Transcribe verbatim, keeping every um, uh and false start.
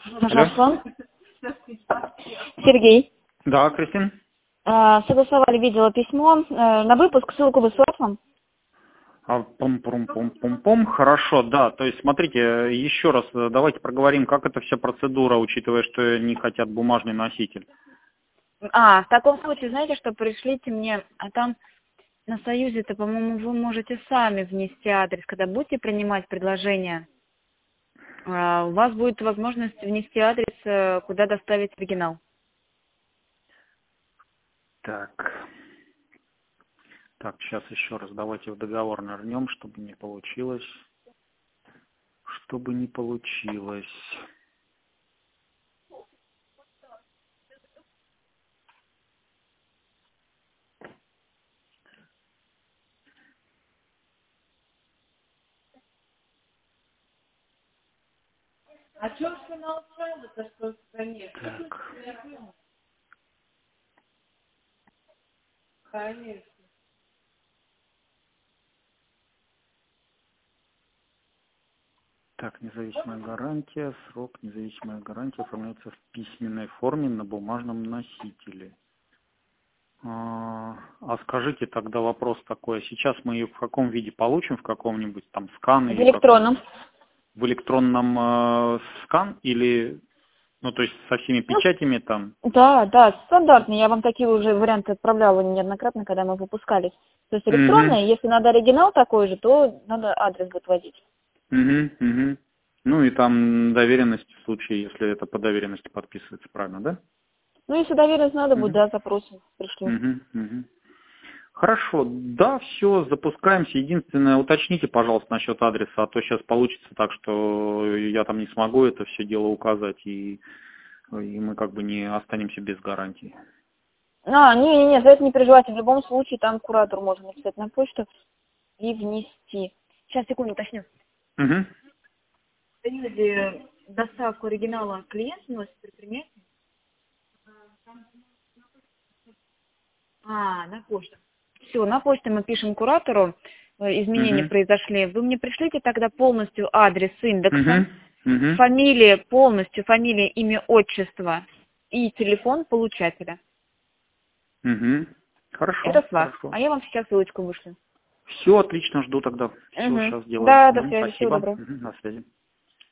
Пожалуйста. Сергей. Да, Кристин. Согласовали, видела письмо. На выпуск ссылку выслать вам? А, пом-пом-пом-пом-пом. Хорошо, да. То есть, смотрите, еще раз давайте проговорим, как эта вся процедура, учитывая, что не хотят бумажный носитель. А, в таком случае, знаете, что пришлите мне, а там на Союзе-то, по-моему, вы можете сами внести адрес, когда будете принимать предложение. У вас будет возможность внести адрес, куда доставить оригинал. Так. Так, сейчас еще раз давайте в договор нырнем, чтобы не получилось. Чтобы не получилось. А что ж вы молчали-то, что конечно? Так. Конечно. Так, независимая гарантия, срок независимая гарантия оформляется в письменной форме на бумажном носителе. А, а скажите тогда вопрос такой, сейчас мы ее в каком виде получим, в каком-нибудь там скан В или электронном. в электронном э, скан или, ну то есть со всеми печатями там? Да, да, стандартный. Я вам такие уже варианты отправляла неоднократно, когда мы выпускались. То есть электронные, Угу. если надо оригинал такой же, то надо адрес будет вводить. Угу, угу. Ну и там доверенность в случае, если это по доверенности подписывается, правильно, да? Ну, если доверенность надо будет, Угу. да, запросим, пришлю. Угу, угу. Хорошо, да, все, запускаемся. Единственное, уточните, пожалуйста, насчет адреса, а то сейчас получится так, что я там не смогу это все дело указать, и, и мы как бы не останемся без гарантии. А, не-не-не, за это не переживайте. В любом случае, там куратор можно написать на почту и внести. Сейчас, секунду, уточню. Угу. В периоде доставку оригинала клиент носит предприятие? А, на почту. Все, на почту мы пишем куратору, э, изменения Угу. произошли. Вы мне пришлите тогда полностью адрес с индексом, Угу. Угу. фамилия, полностью фамилия, имя, отчество и телефон получателя. Угу. Хорошо, Это с вас. хорошо. А я вам сейчас ссылочку вышлю. Все отлично, жду тогда. Все, Угу. сейчас сделаю. Да, до Угу. связи. Всего Спасибо. доброго. Угу. На связи.